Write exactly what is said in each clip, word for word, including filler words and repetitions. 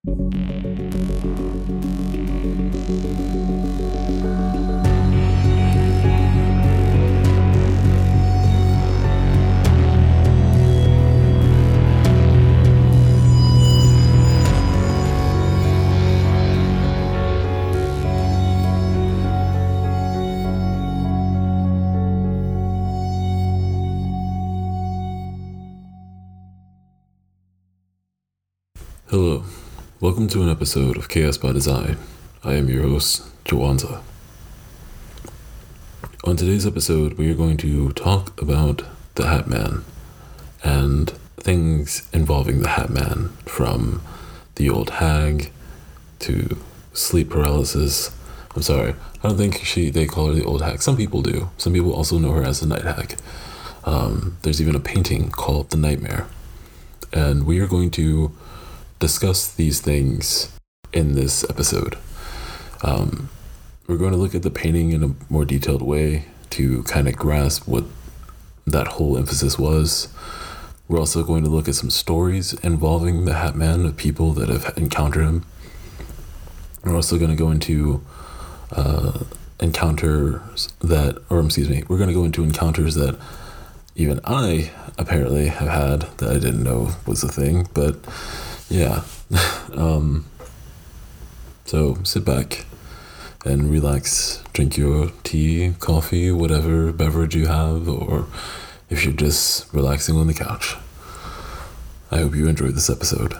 Hello, welcome to an episode of Chaos by Design. I am your host, Jawanza. On today's episode, we are going to talk about the Hat Man and things involving the Hat Man, from the old hag to sleep paralysis. I'm sorry, I don't think she they call her the old hag. Some people do. Some people also know her as the night hag. Um, there's even a painting called The Nightmare. And we are going to discuss these things in this episode. Um, we're going to look at the painting in a more detailed way to kind of grasp what that whole emphasis was. We're also going to look at some stories involving the Hat Man of people that have encountered him. We're also going to go into uh, encounters that, or excuse me, we're going to go into encounters that even I apparently have had that I didn't know was a thing, but yeah. um, so sit back and relax, drink your tea, coffee, whatever beverage you have, or if you're just relaxing on the couch. I hope you enjoyed this episode.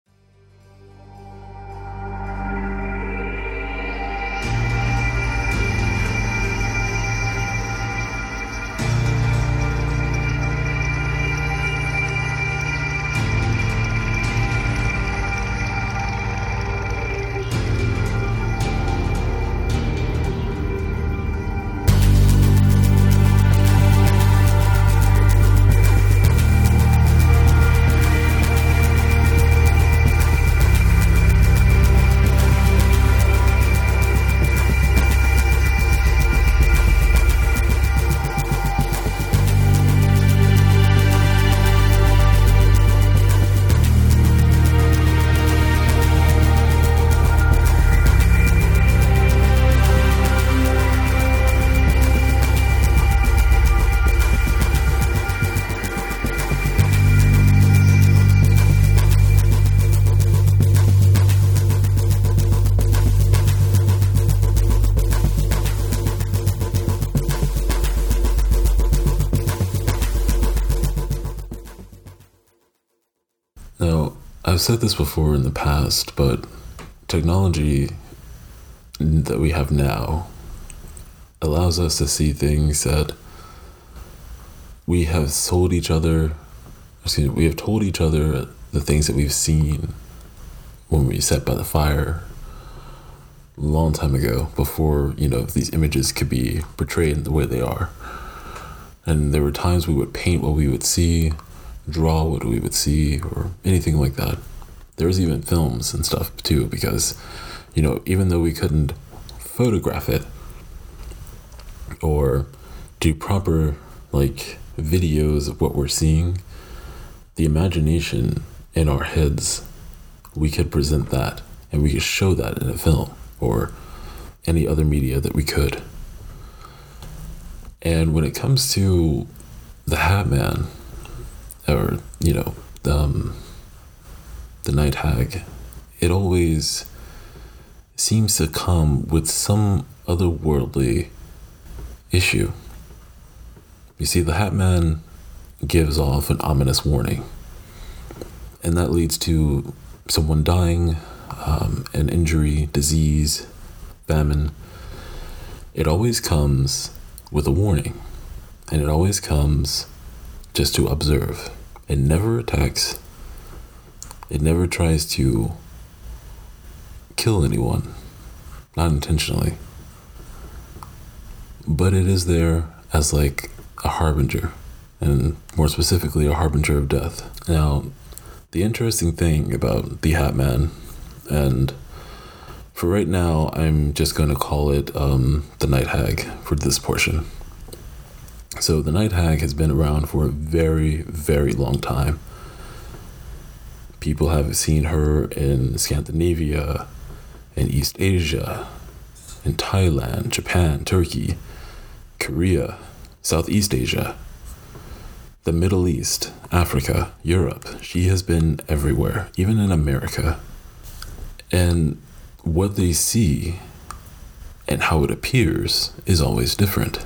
Now, I've said this before in the past, but technology that we have now allows us to see things that we have told each other, excuse me, we have told each other the things that we've seen when we sat by the fire a long time ago, before, you know, these images could be portrayed the way they are. And there were times we would paint what we would see, draw what we would see, or anything like that. There was even films and stuff too, because, you know, even though we couldn't photograph it or do proper like videos of what we're seeing, the imagination in our heads, we could present that and we could show that in a film or any other media that we could. And when it comes to the Hat Man, or, you know, um, the night hag, it always seems to come with some otherworldly issue. You see, the Hat Man gives off an ominous warning, and that leads to someone dying, um, an injury, disease, famine. It always comes with a warning, and it always comes just to observe. It never attacks. It never tries to kill anyone, not intentionally. But it is there as like a harbinger, and more specifically a harbinger of death. Now, the interesting thing about the Hat Man, and for right now, I'm just going to call it um, the Night Hag for this portion. So the Night Hag has been around for a very, very long time. People have seen her in Scandinavia, in East Asia, in Thailand, Japan, Turkey, Korea, Southeast Asia, the Middle East, Africa, Europe. She has been everywhere, even in America. And what they see and how it appears is always different.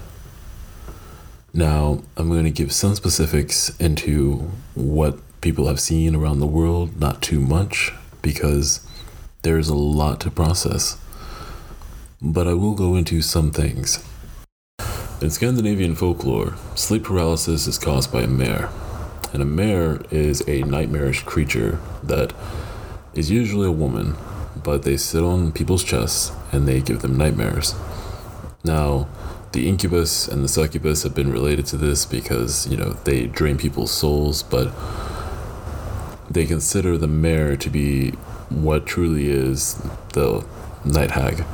Now, I'm going to give some specifics into what people have seen around the world, not too much, because there's a lot to process. But I will go into some things. In Scandinavian folklore, sleep paralysis is caused by a mare. And a mare is a nightmarish creature that is usually a woman, but they sit on people's chests and they give them nightmares. Now, the incubus and the succubus have been related to this because, you know, they drain people's souls, but they consider the mare to be what truly is the night hag.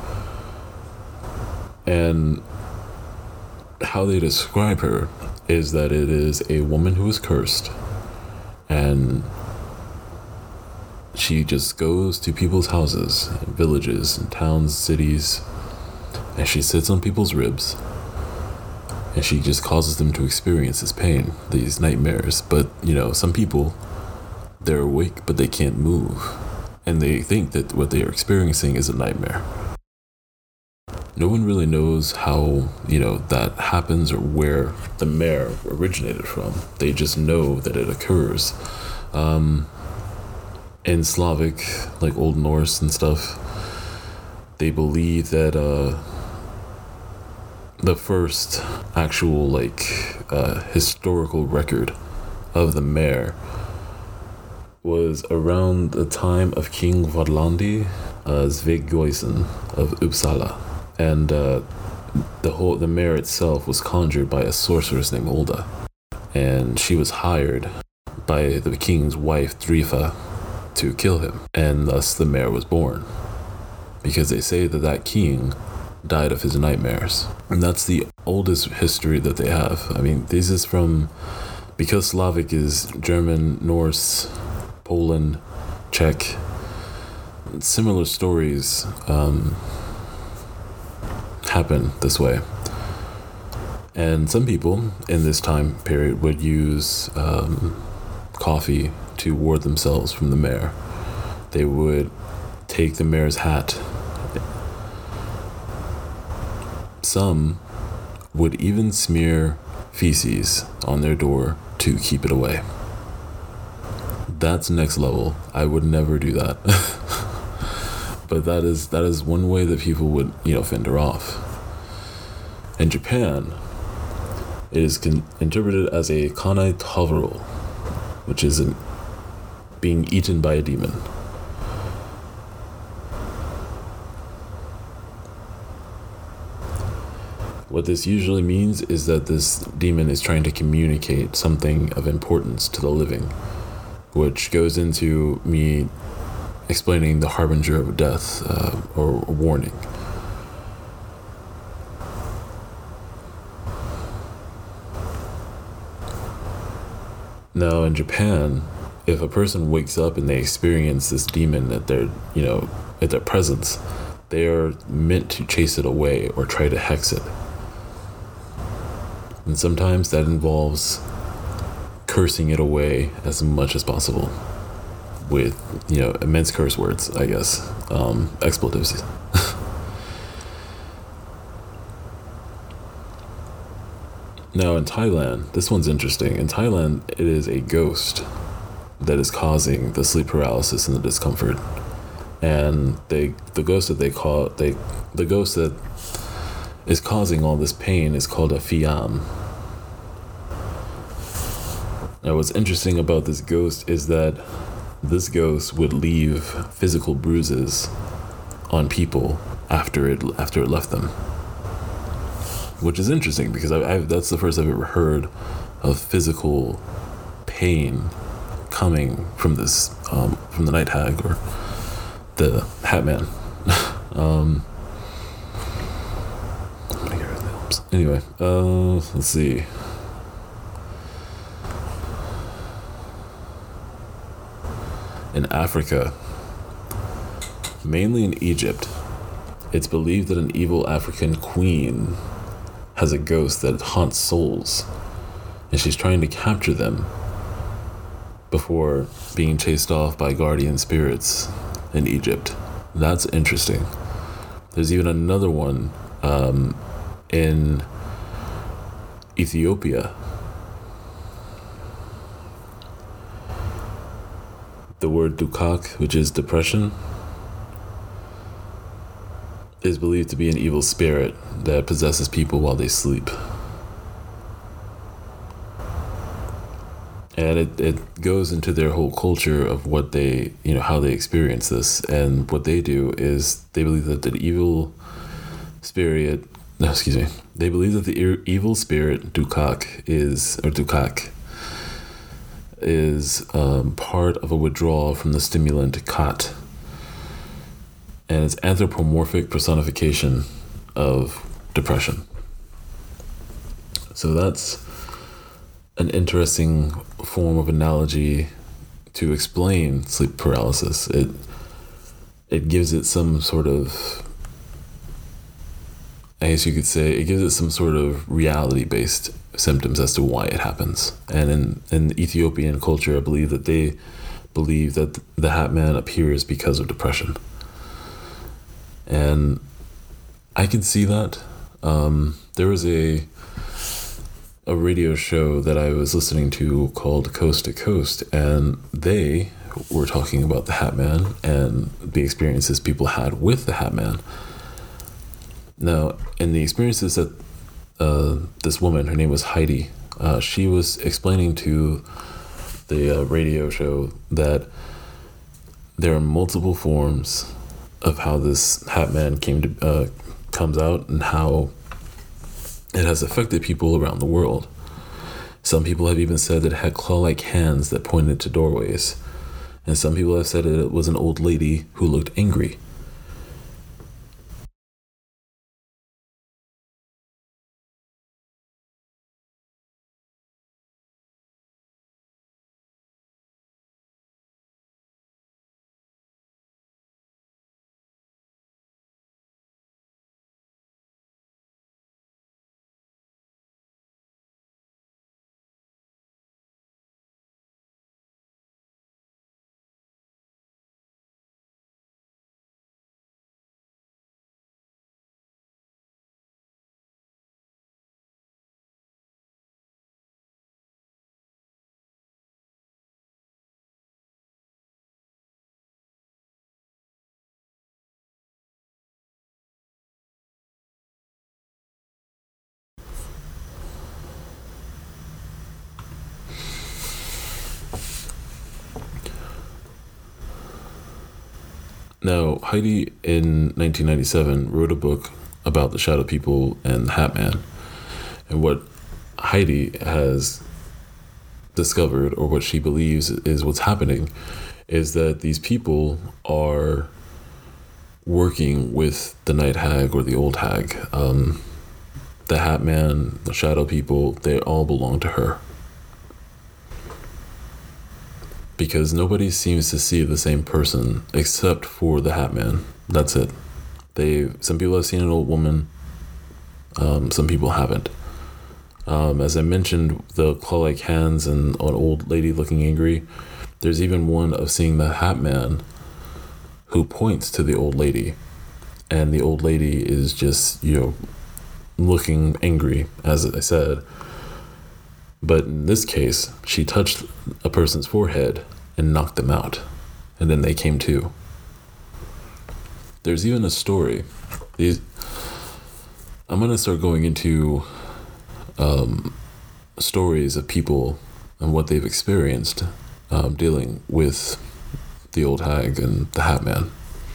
And how they describe her is that it is a woman who is cursed, and she just goes to people's houses, villages, and towns, cities, and she sits on people's ribs, and she just causes them to experience this pain, these nightmares. But, you know, some people, they're awake, but they can't move, and they think that what they are experiencing is a nightmare. No one really knows how, you know, that happens or where the mare originated from. They just know that it occurs. Um, in Slavic, like Old Norse and stuff, they believe that uh, the first actual, like, uh, historical record of the mare was around the time of King Vadlandi uh, Sveigøysen of Uppsala. And uh, the whole the mare itself was conjured by a sorceress named Olda, and she was hired by the king's wife Drifa to kill him, and thus the mare was born. Because they say that that king died of his nightmares, and that's the oldest history that they have. I mean, this is from, because Slavic is German, Norse, Poland, Czech. Similar stories. Um, happen this way. And some people in this time period would use um, coffee to ward themselves from the mare. They would take the mare's hat. Some would even smear feces on their door to keep it away. That's next level. I would never do that. But that is that is one way that people would, you know, fend her off. In Japan, it is con- interpreted as a kanai tavaro, which is an, being eaten by a demon. What this usually means is that this demon is trying to communicate something of importance to the living, which goes into me explaining the harbinger of death, uh, or a warning. Now in Japan, if a person wakes up and they experience this demon at their, you know, at their presence, they are meant to chase it away or try to hex it. And sometimes that involves cursing it away as much as possible. With, you know, immense curse words, I guess, um, expletives. Now in Thailand, this one's interesting. In Thailand, it is a ghost that is causing the sleep paralysis and the discomfort. And they, the ghost that they call, they, the ghost that is causing all this pain is called a fiam. Now what's interesting about this ghost is that this ghost would leave physical bruises on people after it after it left them, which is interesting because I, I that's the first I've ever heard of physical pain coming from this um, from the night hag or the Hat Man. um, I'm gonna get rid of the helps. Anyway, uh, let's see. in Africa, mainly in Egypt, it's believed that an evil African queen has a ghost that haunts souls, and she's trying to capture them before being chased off by guardian spirits in Egypt. That's interesting. There's even another one um, in Ethiopia. The word dukak, which is depression, is believed to be an evil spirit that possesses people while they sleep. And it, it goes into their whole culture of what they, you know, how they experience this. And what they do is they believe that the evil spirit, no, excuse me, they believe that the e- evil spirit Dukak is, or Dukak, is um, part of a withdrawal from the stimulant Kat. And it's anthropomorphic personification of depression. So that's an interesting form of analogy to explain sleep paralysis. It it gives it some sort of, I guess you could say, it gives it some sort of reality-based symptoms as to why it happens. And in, in Ethiopian culture, I believe that they believe that the Hat Man appears because of depression. And I can see that. Um, there was a a radio show that I was listening to called Coast to Coast, and they were talking about the Hat Man and the experiences people had with the Hat Man. Now, in the experiences that uh, this woman, her name was Heidi, uh, she was explaining to the uh, radio show that there are multiple forms of how this Hat Man came to uh, comes out and how it has affected people around the world. Some people have even said that it had claw-like hands that pointed to doorways, and some people have said that it was an old lady who looked angry. Now, Heidi in nineteen ninety-seven wrote a book about the Shadow People and the Hat Man. And what Heidi has discovered, or what she believes is what's happening, is that these people are working with the Night Hag or the Old Hag. Um, the Hat Man, the Shadow People, they all belong to her. Because nobody seems to see the same person except for the Hat Man. That's it. They some people have seen an old woman. Um, some people haven't. Um, as I mentioned, the claw-like hands and an old lady looking angry. There's even one of seeing the Hat Man who points to the old lady, and the old lady is just, you know, looking angry, as I said. But in this case, she touched a person's forehead and knocked them out, and then they came to. There's even a story. These, I'm going to start going into um, stories of people and what they've experienced um, dealing with the Old Hag and the Hat Man.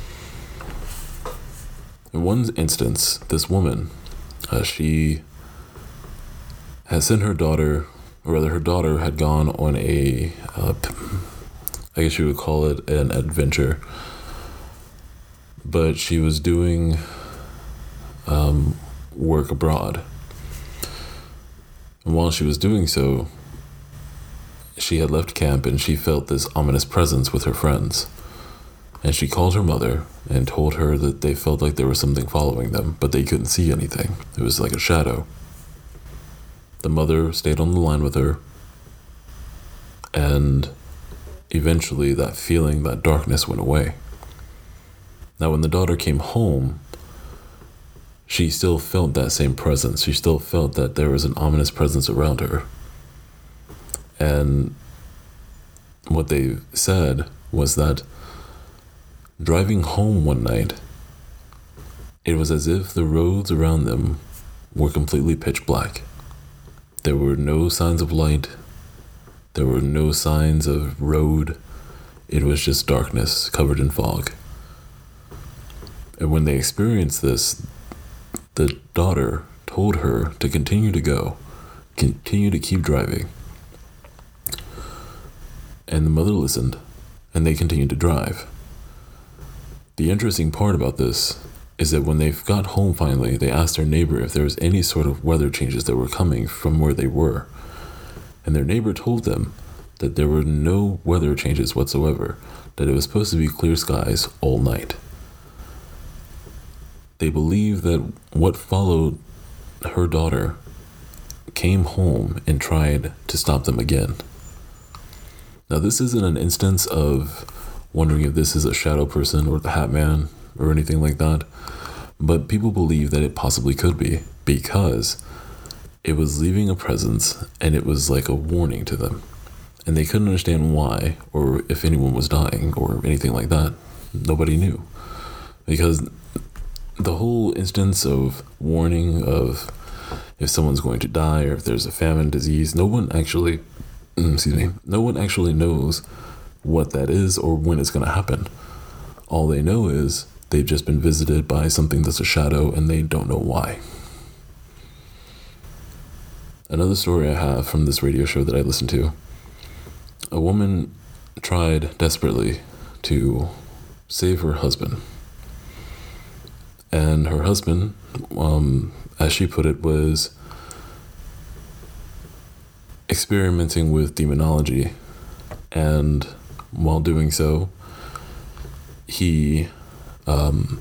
In one instance, this woman, uh, she has sent her daughter, or rather her daughter had gone on a, uh, I guess you would call it an adventure, but she was doing um, work abroad. And while she was doing so, she had left camp and she felt this ominous presence with her friends. And she called her mother and told her that they felt like there was something following them, but they couldn't see anything. It was like a shadow. The mother stayed on the line with her, and eventually that feeling, that darkness went away. Now, when the daughter came home, she still felt that same presence. She still felt that there was an ominous presence around her. And what they said was that driving home one night, it was as if the roads around them were completely pitch black. There were no signs of light. There were no signs of road. It was just darkness covered in fog. And when they experienced this, the daughter told her to continue to go, continue to keep driving. And the mother listened, and they continued to drive. The interesting part about this is that when they got home finally, they asked their neighbor if there was any sort of weather changes that were coming from where they were. And their neighbor told them that there were no weather changes whatsoever, that it was supposed to be clear skies all night. They believe that what followed her daughter came home and tried to stop them again. Now, this isn't an instance of wondering if this is a shadow person or the Hat Man or anything like that, but people believe that it possibly could be, because it was leaving a presence and it was like a warning to them. And they couldn't understand why, or if anyone was dying or anything like that. Nobody knew. Because the whole instance of warning of if someone's going to die or if there's a famine, disease, no one actually, excuse me, no one actually knows what that is or when it's going to happen. All they know is they've just been visited by something that's a shadow and they don't know why. Another story I have from this radio show that I listened to, a woman tried desperately to save her husband. And her husband, um, as she put it, was experimenting with demonology. And while doing so, he um,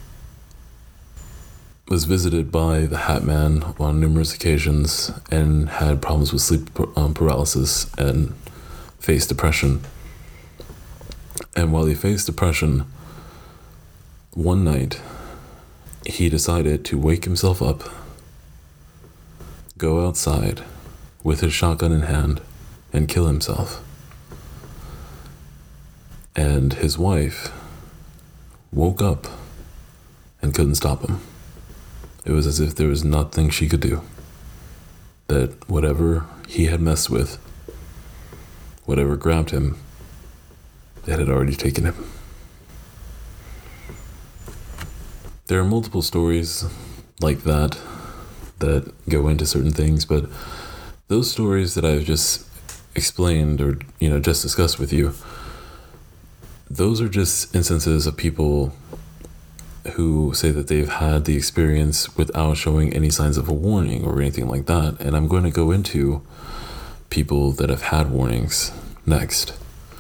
was visited by the Hat Man on numerous occasions and had problems with sleep um, paralysis and faced depression. And while he faced depression, one night he decided to wake himself up, go outside with his shotgun in hand, and kill himself. And his wife woke up and couldn't stop him. It was as if there was nothing she could do. That whatever he had messed with, whatever grabbed him, it had already taken him. There are multiple stories like that that go into certain things, but those stories that I've just explained or, you know, just discussed with you, those are just instances of people who say that they've had the experience without showing any signs of a warning or anything like that. And I'm going to go into people that have had warnings next.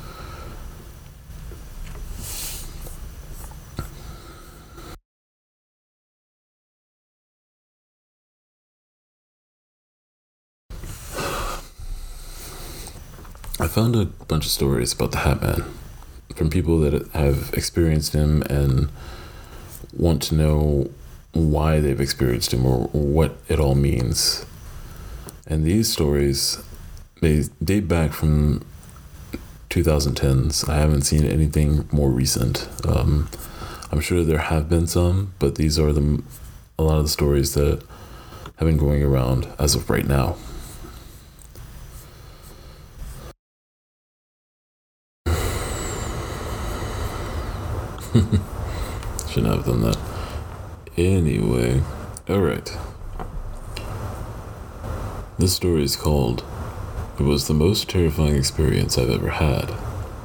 I found a bunch of stories about the Hat Man from people that have experienced him and want to know why they've experienced him or what it all means. And these stories, they date back from twenty tens. I haven't seen anything more recent. Um, I'm sure there have been some, but these are the a lot of the stories that have been going around as of right now. Shouldn't have done that. Anyway, alright. This story is called "It Was the Most Terrifying Experience I've Ever Had."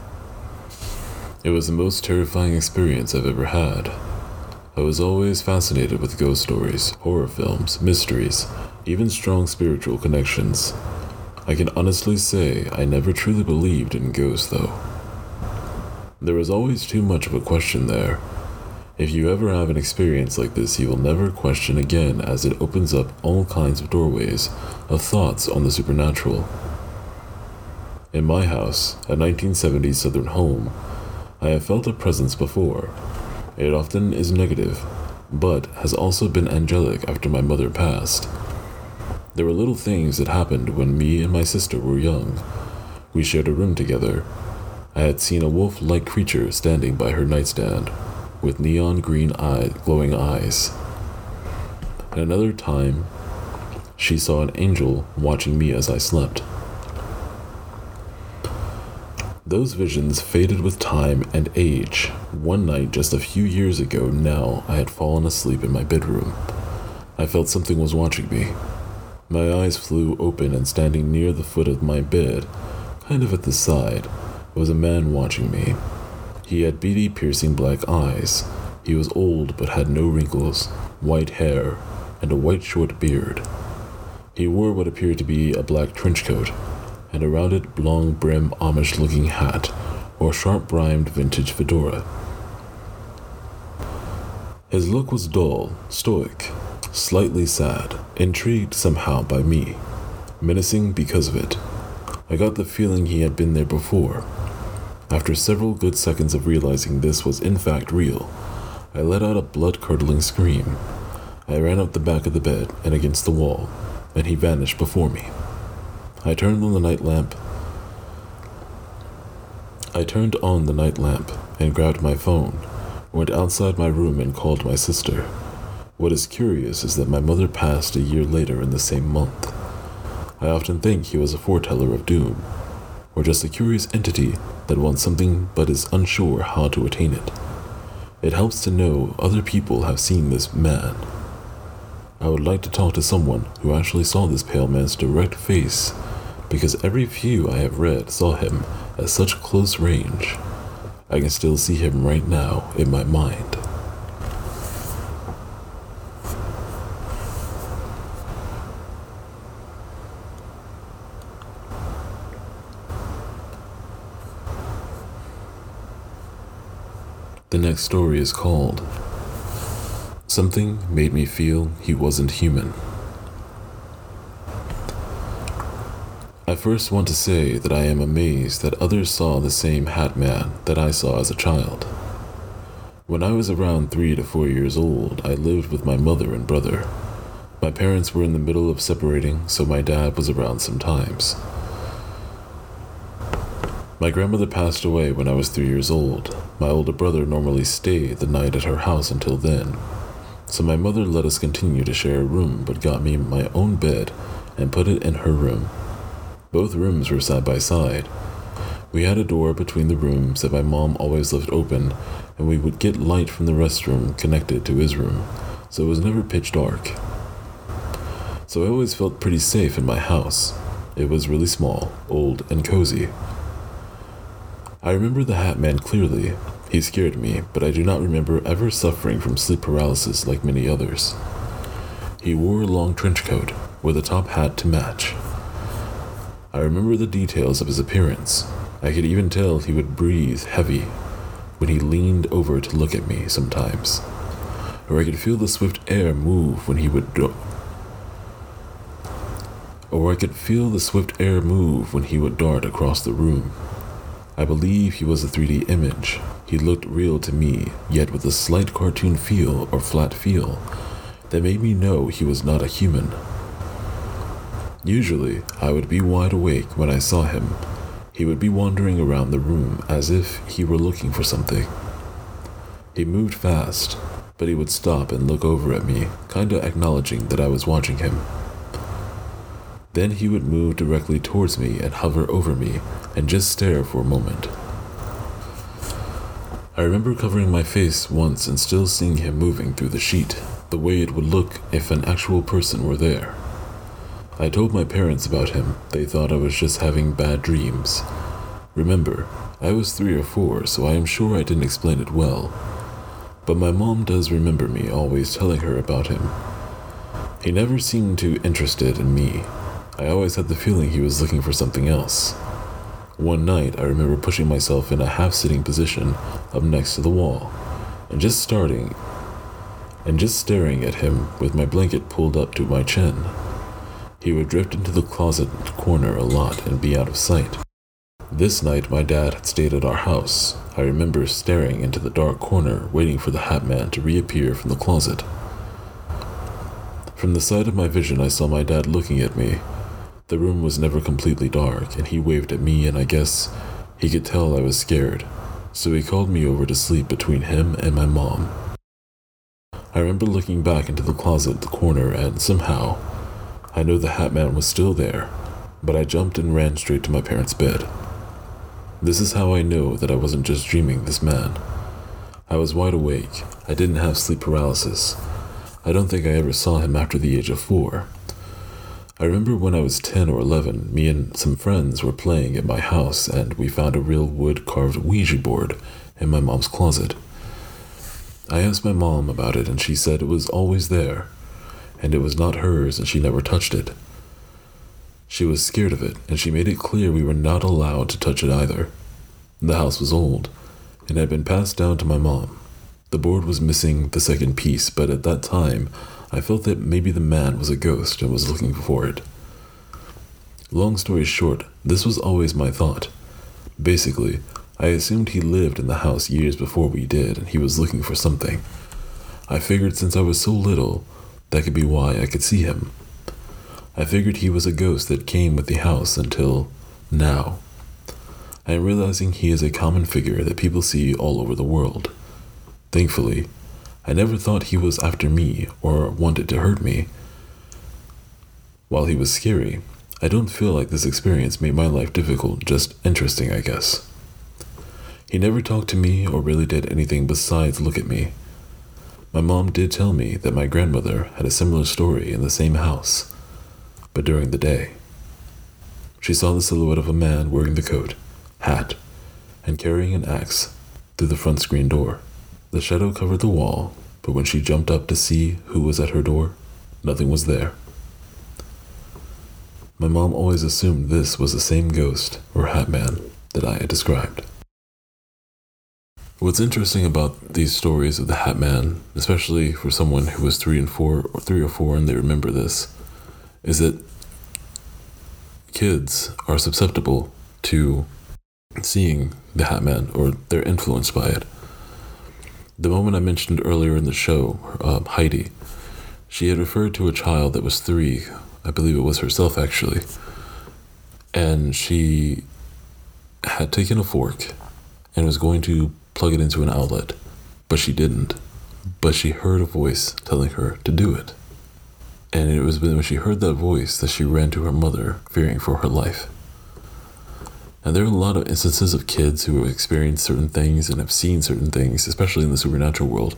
It was the most terrifying experience I've ever had. I was always fascinated with ghost stories, horror films, mysteries, even strong spiritual connections. I can honestly say I never truly believed in ghosts, though. There was always too much of a question there. If you ever have an experience like this, you will never question again, as it opens up all kinds of doorways of thoughts on the supernatural. In my house, a nineteen seventies southern home, I have felt a presence before. It often is negative, but has also been angelic after my mother passed. There were little things that happened when me and my sister were young. We shared a room together. I had seen a wolf-like creature standing by her nightstand, with neon green eye, glowing eyes. At another time, she saw an angel watching me as I slept. Those visions faded with time and age. One night just a few years ago now, I had fallen asleep in my bedroom. I felt something was watching me. My eyes flew open, and standing near the foot of my bed, kind of at the side, was a man watching me. He had beady, piercing black eyes. He was old but had no wrinkles, white hair, and a white short beard. He wore what appeared to be a black trench coat, and a rounded, long-brim Amish-looking hat, or sharp-brimmed vintage fedora. His look was dull, stoic, slightly sad, intrigued somehow by me, menacing because of it. I got the feeling he had been there before. After several good seconds of realizing this was in fact real, I let out a blood-curdling scream. I ran up the back of the bed and against the wall, and he vanished before me. I turned on the night lamp. I turned on the night lamp and grabbed my phone, went outside my room and called my sister. What is curious is that my mother passed a year later in the same month. I often think he was a foreteller of doom, or just a curious entity that wants something but is unsure how to attain it. It helps to know other people have seen this man. I would like to talk to someone who actually saw this pale man's direct face, because every few I have read saw him at such close range. I can still see him right now in my mind. The next story is called Something Made Me Feel He Wasn't Human. I first want to say that I am amazed that others saw the same Hat Man that I saw as a child. When I was around three to four years old, I lived with my mother and brother. My parents were in the middle of separating, so my dad was around sometimes. My grandmother passed away when I was three years old. My older brother normally stayed the night at her house until then, so my mother let us continue to share a room but got me my own bed and put it in her room. Both rooms were side by side. We had a door between the rooms that my mom always left open, and we would get light from the restroom connected to his room, so it was never pitch dark. So I always felt pretty safe in my house. It was really small, old, and cozy. I remember the Hat Man clearly. He scared me, but I do not remember ever suffering from sleep paralysis like many others. He wore a long trench coat with a top hat to match. I remember the details of his appearance. I could even tell he would breathe heavy when he leaned over to look at me sometimes, or I could feel the swift air move when he would do- or I could feel the swift air move when he would dart across the room. I believe he was a three D image. He looked real to me, yet with a slight cartoon feel or flat feel that made me know he was not a human. Usually, I would be wide awake when I saw him. He would be wandering around the room as if he were looking for something. He moved fast, but he would stop and look over at me, kinda acknowledging that I was watching him. Then he would move directly towards me and hover over me and just stare for a moment. I remember covering my face once and still seeing him moving through the sheet, the way it would look if an actual person were there. I told my parents about him. They thought I was just having bad dreams. Remember, I was three or four, so I am sure I didn't explain it well. But my mom does remember me always telling her about him. He never seemed too interested in me. I always had the feeling he was looking for something else. One night, I remember pushing myself in a half-sitting position up next to the wall, and just starting, and just staring at him with my blanket pulled up to my chin. He would drift into the closet corner a lot and be out of sight. This night, my dad had stayed at our house. I remember staring into the dark corner, waiting for the Hat Man to reappear from the closet. From the side of my vision, I saw my dad looking at me. The room was never completely dark, and he waved at me, and I guess he could tell I was scared, so he called me over to sleep between him and my mom. I remember looking back into the closet at the corner, and somehow, I know the Hat Man was still there, but I jumped and ran straight to my parents' bed. This is how I know that I wasn't just dreaming this man. I was wide awake. I didn't have sleep paralysis. I don't think I ever saw him after the age of four. I remember when I was ten or eleven, me and some friends were playing at my house, and we found a real wood-carved Ouija board in my mom's closet. I asked my mom about it, and she said it was always there, and it was not hers, and she never touched it. She was scared of it, and she made it clear we were not allowed to touch it either. The house was old, and had been passed down to my mom. The board was missing the second piece, but at that time, I felt that maybe the man was a ghost and was looking for it. Long story short, this was always my thought. Basically, I assumed he lived in the house years before we did, and he was looking for something. I figured since I was so little, that could be why I could see him. I figured he was a ghost that came with the house until now. I am realizing he is a common figure that people see all over the world. Thankfully, I never thought he was after me or wanted to hurt me. While he was scary, I don't feel like this experience made my life difficult, just interesting, I guess. He never talked to me or really did anything besides look at me. My mom did tell me that my grandmother had a similar story in the same house, but during the day. She saw the silhouette of a man wearing the coat, hat, and carrying an axe through the front screen door. The shadow covered the wall, but when she jumped up to see who was at her door, nothing was there. My mom always assumed this was the same ghost or Hat Man that I had described. What's interesting about these stories of the Hat Man, especially for someone who was three and four or three or four and they remember this, is that kids are susceptible to seeing the Hat Man, or they're influenced by it. The woman I mentioned earlier in the show, uh, Heidi, she had referred to a child that was three, I believe it was herself actually, and she had taken a fork and was going to plug it into an outlet, but she didn't. But she heard a voice telling her to do it. And it was when she heard that voice that she ran to her mother, fearing for her life. And there are a lot of instances of kids who have experienced certain things and have seen certain things, especially in the supernatural world.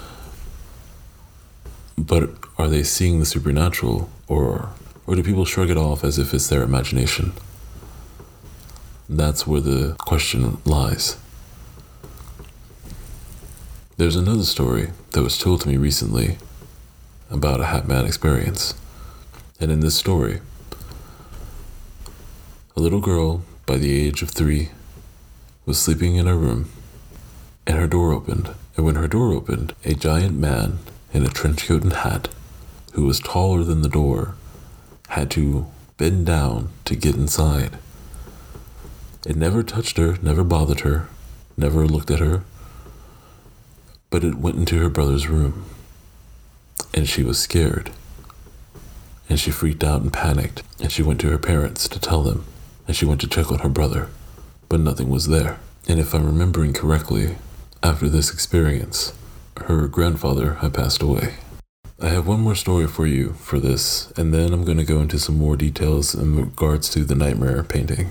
But are they seeing the supernatural, or or do people shrug it off as if it's their imagination? That's where the question lies. There's another story that was told to me recently about a Hat Man experience. And in this story, a little girl by the age of three was sleeping in her room, and her door opened. And when her door opened, a giant man in a trench coat and hat, who was taller than the door, had to bend down to get inside. It never touched her, never bothered her, never looked at her, but it went into her brother's room, and she was scared, and she freaked out and panicked, and she went to her parents to tell them, and she went to check on her brother, but nothing was there. And if I'm remembering correctly, after this experience, her grandfather had passed away. I have one more story for you for this, and then I'm going to go into some more details in regards to the nightmare painting.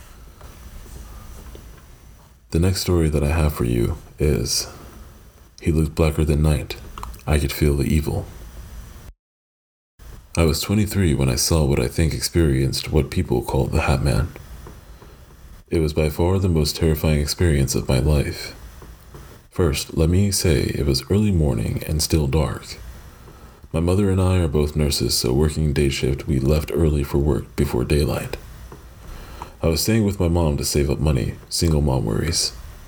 The next story that I have for you is, he looked blacker than night. I could feel the evil. I was twenty-three when I saw what I think experienced what people call the Hat Man. It was by far the most terrifying experience of my life. First, let me say it was early morning and still dark. My mother and I are both nurses, so working day shift, we left early for work before daylight. I was staying with my mom to save up money, single mom worries.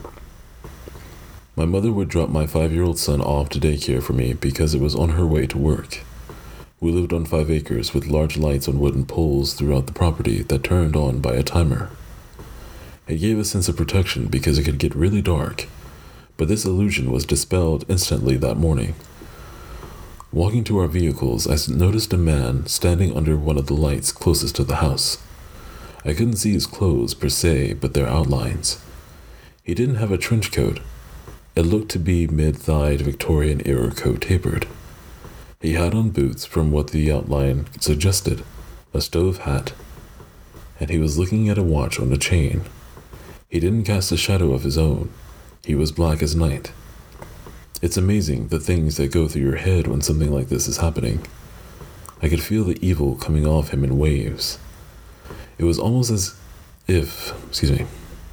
My mother would drop my five-year-old son off to daycare for me because it was on her way to work. We lived on five acres with large lights on wooden poles throughout the property that turned on by a timer. It gave a sense of protection because it could get really dark, but this illusion was dispelled instantly that morning. Walking to our vehicles, I noticed a man standing under one of the lights closest to the house. I couldn't see his clothes per se, but their outlines. He didn't have a trench coat. It looked to be mid-thighed Victorian-era coat tapered. He had on boots from what the outline suggested, a stove hat, and he was looking at a watch on a chain. He didn't cast a shadow of his own. He was black as night. It's amazing the things that go through your head when something like this is happening. I could feel the evil coming off him in waves. It was almost as if, excuse me,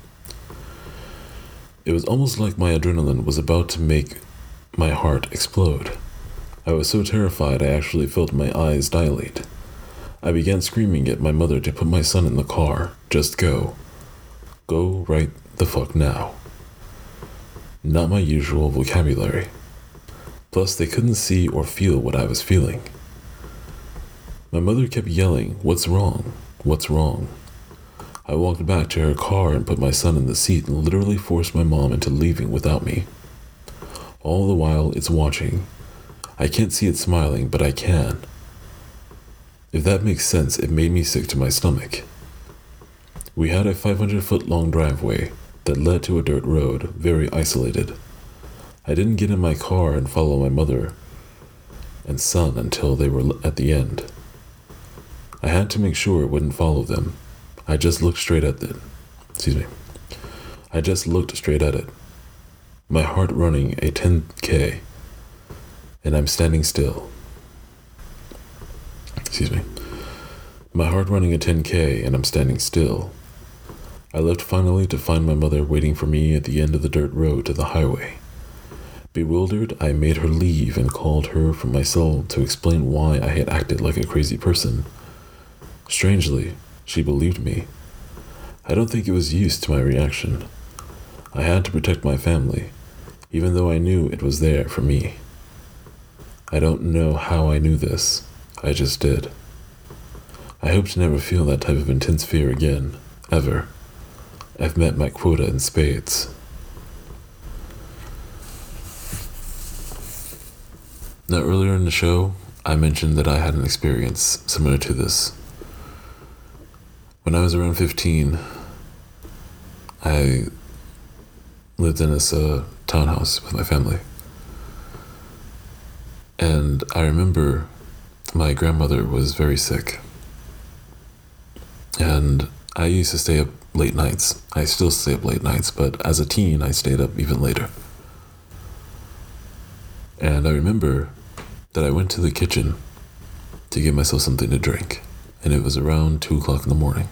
it was almost like my adrenaline was about to make my heart explode. I was so terrified I actually felt my eyes dilate. I began screaming at my mother to put my son in the car. Just go. Go right the fuck now. Not my usual vocabulary. Plus, they couldn't see or feel what I was feeling. My mother kept yelling, "What's wrong? What's wrong?" I walked back to her car and put my son in the seat and literally forced my mom into leaving without me. All the while, it's watching. I can't see it smiling, but I can. If that makes sense, it made me sick to my stomach. We had a five hundred foot long driveway that led to a dirt road, very isolated. I didn't get in my car and follow my mother and son until they were at the end. I had to make sure it wouldn't follow them. I just looked straight at it. Excuse me. I just looked straight at it. My heart running a ten K, and I'm standing still. Excuse me. My heart running a ten K, and I'm standing still. I left finally to find my mother waiting for me at the end of the dirt road to the highway. Bewildered, I made her leave and called her from my cell to explain why I had acted like a crazy person. Strangely, she believed me. I don't think it was used to my reaction. I had to protect my family, even though I knew it was there for me. I don't know how I knew this. I just did. I hope to never feel that type of intense fear again, ever. I've met my quota in spades. Now, earlier in the show, I mentioned that I had an experience similar to this. When I was around fifteen, I lived in this uh, townhouse with my family. And I remember my grandmother was very sick. And I used to stay up late nights. I still stay up late nights, but as a teen, I stayed up even later. And I remember that I went to the kitchen to get myself something to drink, and it was around two o'clock in the morning.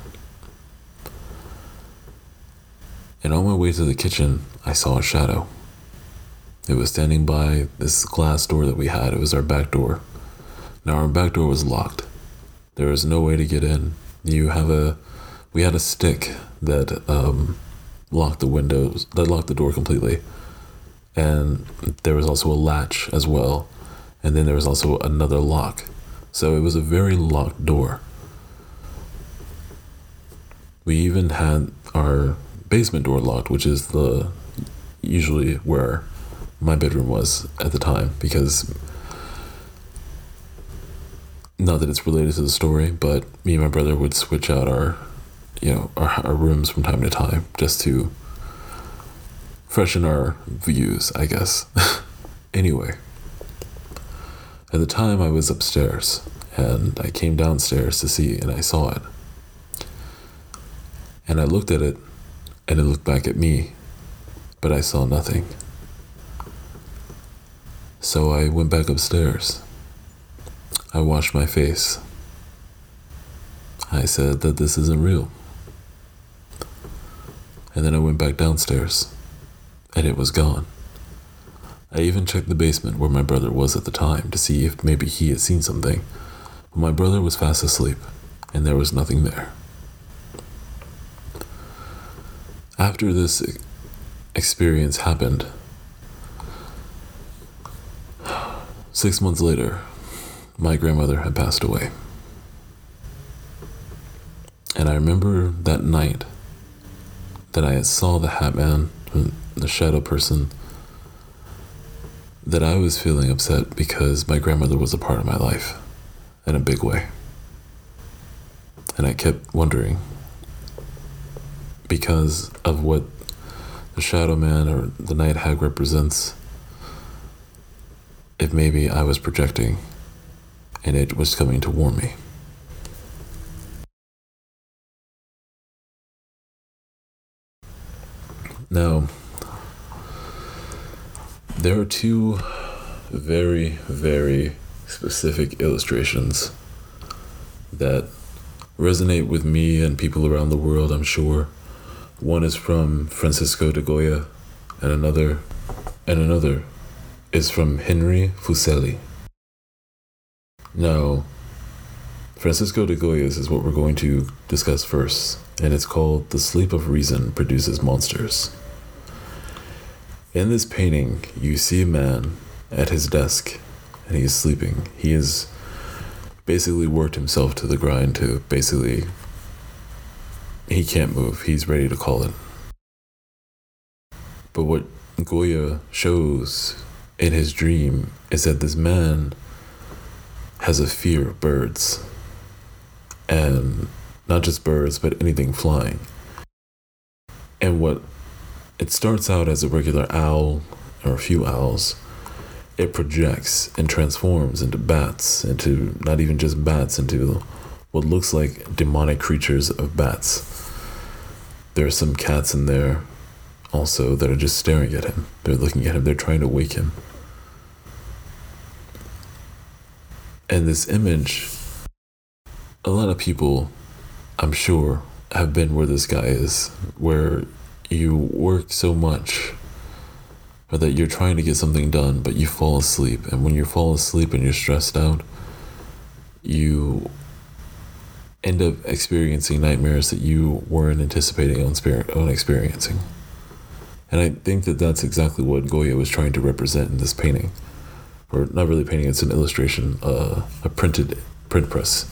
And on my way to the kitchen, I saw a shadow. It was standing by this glass door that we had. It was our back door. Now, our back door was locked. There was no way to get in. You have a, we had a stick that um, locked the windows, that locked the door completely. And there was also a latch as well. And then there was also another lock. So it was a very locked door. We even had our basement door locked, which is the usually where my bedroom was at the time, because not that it's related to the story, but me and my brother would switch out our, you know, our, our rooms from time to time just to freshen our views, I guess. Anyway, at the time I was upstairs, and I came downstairs to see, and I saw it. And I looked at it, and it looked back at me, but I saw nothing. So I went back upstairs. I washed my face. I said that this isn't real. And then I went back downstairs, and it was gone. I even checked the basement where my brother was at the time to see if maybe he had seen something, but my brother was fast asleep, and there was nothing there. After this experience happened, six months later, my grandmother had passed away. And I remember that night that I saw the Hat Man, the shadow person, that I was feeling upset because my grandmother was a part of my life in a big way. And I kept wondering, because of what the Shadow Man or the Night Hag represents, if maybe I was projecting and it was coming to warn me. Now, there are two very, very specific illustrations that resonate with me and people around the world, I'm sure. One is from Francisco de Goya, and another, and another is from Henry Fuseli. Now, Francisco de Goya's is what we're going to discuss first, and it's called The Sleep of Reason Produces Monsters. In this painting, you see a man at his desk, and he is sleeping. He has basically worked himself to the grind to basically, he can't move. He's ready to call it. But what Goya shows in his dream is that this man has a fear of birds. And not just birds, but anything flying. And what it starts out as a regular owl or a few owls. It projects and transforms into bats, into not even just bats, into what looks like demonic creatures of bats. There are some cats in there also that are just staring at him. They're looking at him. They're trying to wake him. And this image, a lot of people, I'm sure, have been where this guy is, where you work so much or that you're trying to get something done, but you fall asleep. And when you fall asleep and you're stressed out, you end up experiencing nightmares that you weren't anticipating on, spirit, on experiencing. And I think that that's exactly what Goya was trying to represent in this painting. Or not really painting, it's an illustration, uh, a printed print press.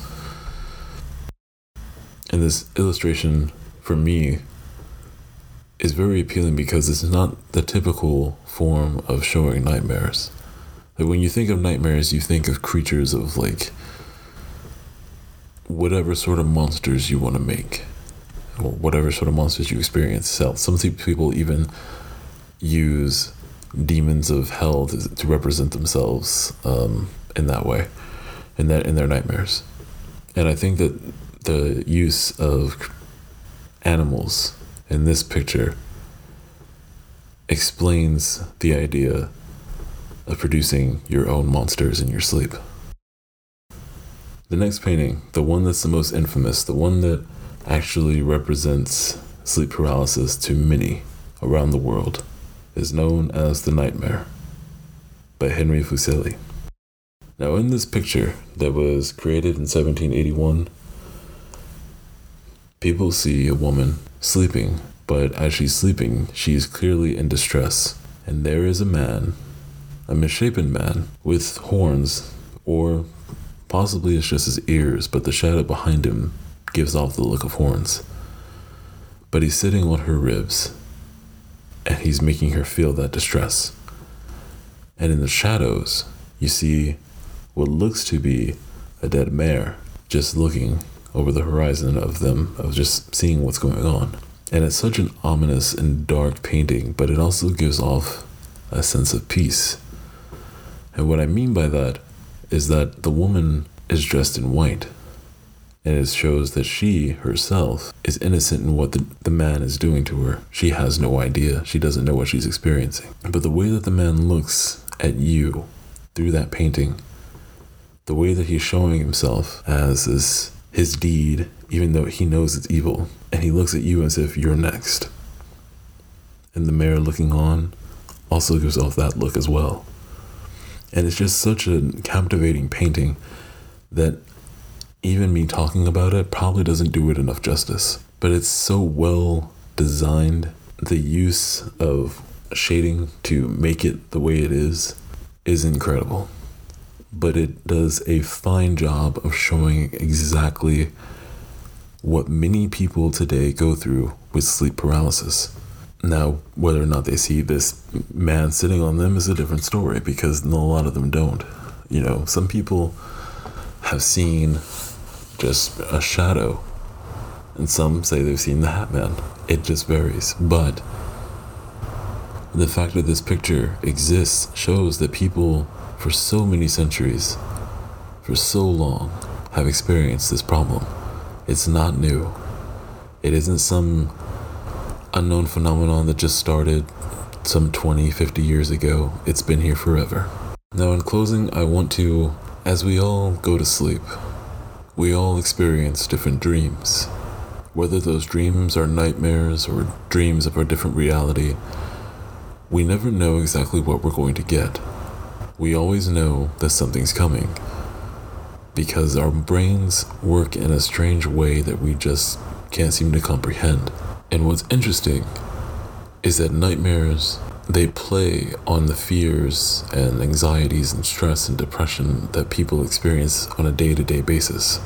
And this illustration, for me, is very appealing because it's not the typical form of showing nightmares. Like when you think of nightmares, you think of creatures of like whatever sort of monsters you want to make, or whatever sort of monsters you experience. Some people even use demons of hell to, to represent themselves um, in that way, in that in their nightmares. And I think that the use of animals in this picture explains the idea of producing your own monsters in your sleep. The next painting, the one that's the most infamous, the one that actually represents sleep paralysis to many around the world, is known as The Nightmare by Henry Fuseli. Now in this picture that was created in seventeen eighty-one, people see a woman sleeping, but as she's sleeping, she is clearly in distress. And there is a man, a misshapen man, with horns, or possibly it's just his ears, but the shadow behind him gives off the look of horns. But he's sitting on her ribs, and he's making her feel that distress. And in the shadows, you see what looks to be a dead mare just looking over the horizon of them, of just seeing what's going on. And it's such an ominous and dark painting, but it also gives off a sense of peace. And what I mean by that is that the woman is dressed in white, and it shows that she herself is innocent in what the, the man is doing to her. She has no idea. She doesn't know what she's experiencing. But the way that the man looks at you through that painting, the way that he's showing himself as this his deed, even though he knows it's evil, and he looks at you as if you're next. And the mare looking on, also gives off that look as well. And it's just such a captivating painting that even me talking about it probably doesn't do it enough justice. But it's so well designed. The use of shading to make it the way it is is incredible. But it does a fine job of showing exactly what many people today go through with sleep paralysis. Now, whether or not they see this man sitting on them is a different story, because a lot of them don't. You know, some people have seen just a shadow, and some say they've seen the Hat Man. It just varies. But the fact that this picture exists shows that people for so many centuries, for so long, have experienced this problem. It's not new. It isn't some unknown phenomenon that just started some twenty, fifty years ago. It's been here forever. Now, in closing, I want to, as we all go to sleep, we all experience different dreams. Whether those dreams are nightmares or dreams of a different reality, we never know exactly what we're going to get. We always know that something's coming, because our brains work in a strange way that we just can't seem to comprehend. And what's interesting is that nightmares, they play on the fears and anxieties and stress and depression that people experience on a day-to-day basis.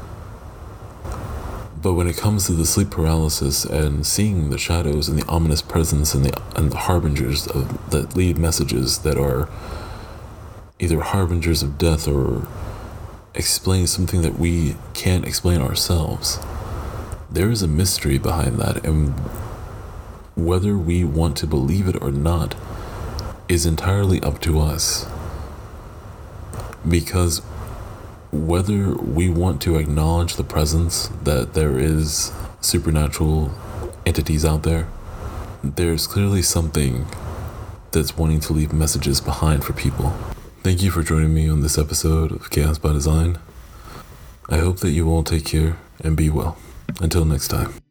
But when it comes to the sleep paralysis and seeing the shadows and the ominous presence and the and the harbingers of that lead messages that are either harbingers of death or explain something that we can't explain ourselves, there is a mystery behind that, and whether we want to believe it or not is entirely up to us. Because whether we want to acknowledge the presence that there is supernatural entities out there, there's clearly something that's wanting to leave messages behind for people. Thank you for joining me on this episode of Chaos by Design. I hope that you all take care and be well. Until next time.